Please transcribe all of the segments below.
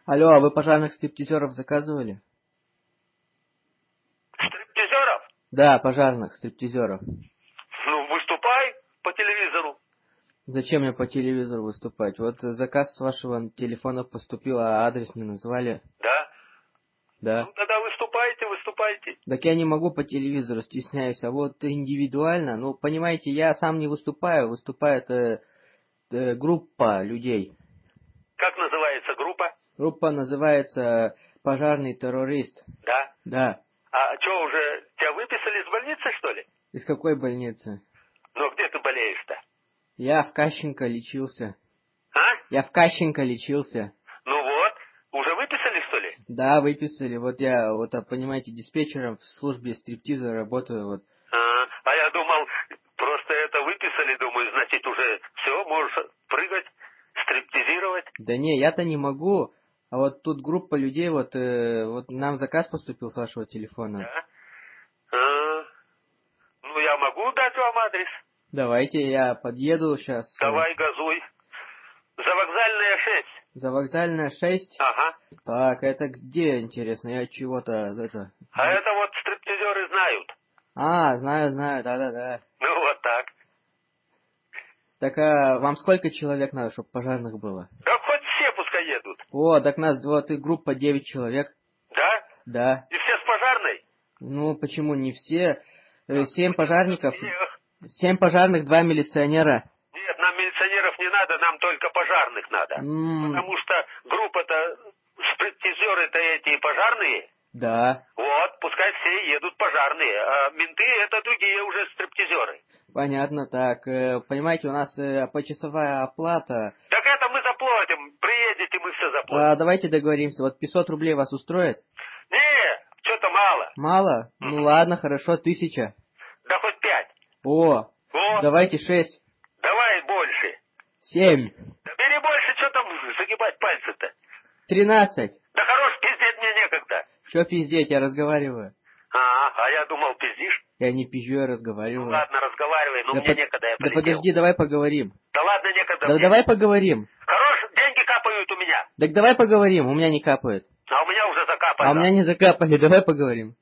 Алло, а вы пожарных стриптизеров заказывали? Стриптизеров? Да, пожарных стриптизеров. Ну, выступай по телевизору. Зачем мне по телевизору выступать? Вот заказ с вашего телефона поступил, а адрес не назвали. Да? Да. Ну, тогда выступайте, выступайте. Так я не могу по телевизору, стесняюсь. А вот индивидуально, ну, понимаете, я сам не выступаю, выступает группа людей. Как называется группа? Группа называется «Пожарный террорист». Да. Да. А что, уже тебя выписали из больницы, что ли? Из какой больницы? Ну, где ты болеешь-то? Я в Кащенко лечился. А? Я в Кащенко лечился. Ну вот, уже выписали, что ли? Да, выписали. Вот я, понимаете, диспетчером в службе стриптиза работаю. Вот. А я думал, просто это выписали, думаю, значит, уже все, можешь прыгать, стриптизировать. Да не, я-то не могу. А вот тут группа людей, вот нам заказ поступил с вашего телефона. Да? Ну, я могу дать вам адрес. Давайте я подъеду сейчас. Давай, газуй. Завокзальная 6. Завокзальная 6. Ага. Так, это где, интересно? Я чего-то... это... А это вот стриптизеры знают. А, знаю, да-да-да. Ну, вот так. Так, а вам сколько человек надо, чтобы пожарных было? Да хоть все пускай едут. О, так нас вот и группа 9 человек. Да? Да. И все с пожарной? Ну, почему не все? 7 пожарников. Эх. 7 пожарных, 2 милиционера. Нет, нам милиционеров не надо, нам только пожарных надо. Потому что группа-то, стриптизеры-то эти пожарные. Да. Вот, пускай все едут пожарные. А менты это другие уже стриптизеры. Понятно, так. Понимаете, у нас почасовая оплата. Так это мы заплатим. Приедете, мы все заплатим. Давайте договоримся. Вот 500 рублей вас устроит? Не, что-то мало. Мало? Ну ладно, хорошо, 1000. Да хоть 5. О, давайте 6. Давай больше. 7. Да бери больше, что там загибать пальцы-то? 13. Да хорош, пиздеть мне некогда. Что пиздеть, я разговариваю. А я думал, пиздишь. Я не пизжу, я разговариваю. Ну ладно, разговаривай, но да мне некогда, я Да полетел. подожди, давай поговорим. Да ладно, некогда Да мне. давай поговорим. Хорош, деньги капают у меня. Так давай поговорим, у меня не капает. А у меня уже закапали. А у меня не закапали, давай поговорим.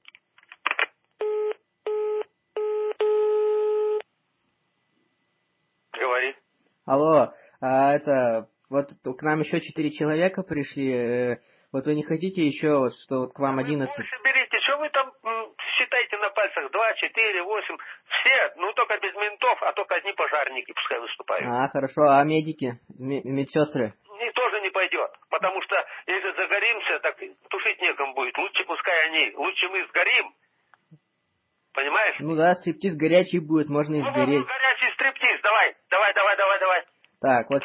Говори. Алло, вот к нам еще 4 человека пришли. Вот вы не хотите еще, вот, что вот к вам 11? Вы больше берите, что вы там считаете на пальцах? 2, 4, 8. Все, ну только без ментов, а только одни пожарники пускай выступают. А, хорошо, а медики, медсестры? И тоже не пойдет, потому что если загоримся, так тушить некому будет. Лучше пускай они, лучше мы сгорим. Понимаешь? Ну да, стриптиз горячий будет, можно и сгореть. Ну, горячий стриптиз, давай. Так, вот...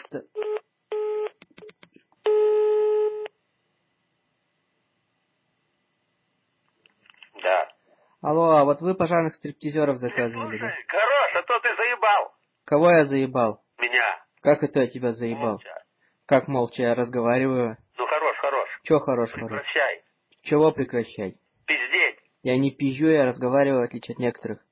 Да. Алло, а вот вы пожарных стриптизеров заказывали, да? Хорош, а то ты заебал. Кого я заебал? Меня. Как это я тебя заебал? Молча. Как молча, я разговариваю. Ну, хорош. Чё хорош? Прекращай. Чего прекращать? Пиздеть. Я не пизжу, я разговариваю, в отличие от некоторых.